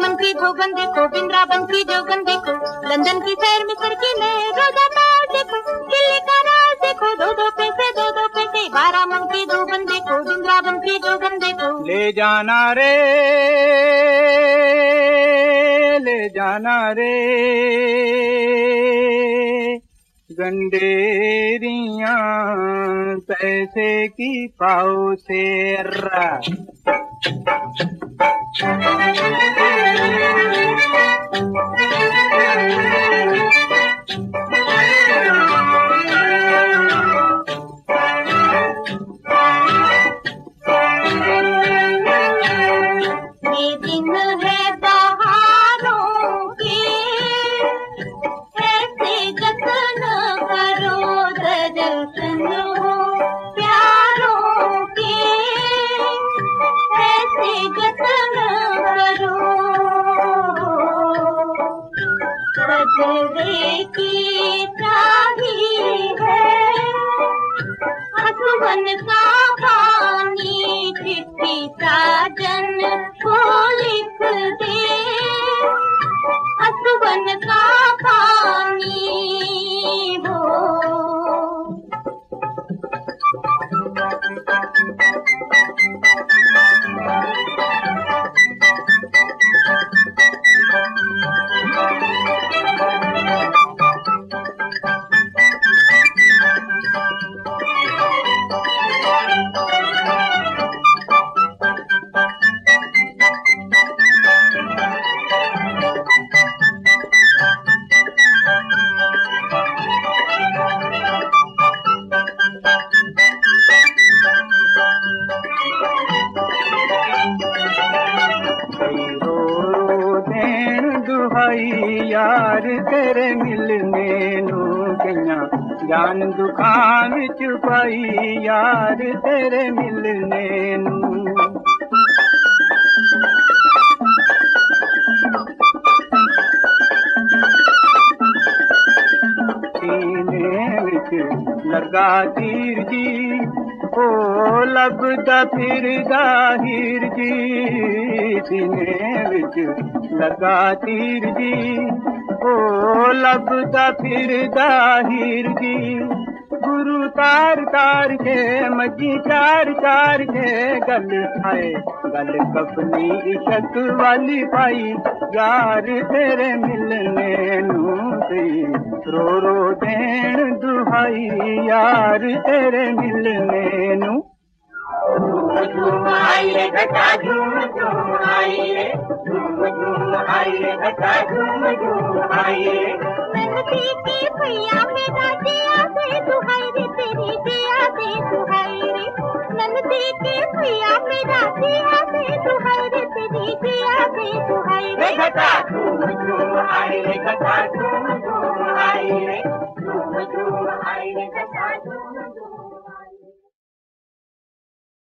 मन की धोबन देखो, वृंदावन की जोगन देखो, लंदन की सैर मिस्र की नए रोजाना देखो, दिल्ली का राज देखो, दो दो पैसे 12 मन की धोबन देखो, वृंदावन की जोगन देखो। ले जाना रे गंडेरियां पैसे की पाव से रा। ये दिन है बहारों के, ऐसे जतन करो दर्शन हो प्यारों के, ऐसे जतन करो सजरे की चाही है हसवन का पानी, चिट्ठी साजन को लिख दे हसवन का पानी हो। यार तेरे मिलने नू कइयां जान दुखां विच पाई, यार तेरे मिलने नू। सीने विच लगा तीर जी, ओ लभदा फिरदा हीर जी, सीने विच लगा तीर जी, ओ लभदा फिरदा हीर जी। गुरु तार तार के मजी चार चार के गल आए, गल कपनी इशक वाली पाई, यार तेरे मिलने नू सी रो रो देन दुहाई, यार तेरे मिलने नू। झूम झूम आई रे घटा झूम झूम आई रे, झूम झूम आई रे घटा झूम झूम आई रे। नंदी की भैया मेरा दिया दे दुहाई रे, तेरी दिया दे दुहाई रे। नंदी की भैया मेरा दिया दे दुहाई रे, तेरी दिया दे दुहाई रे। घटा झूम झूम आई रे घटा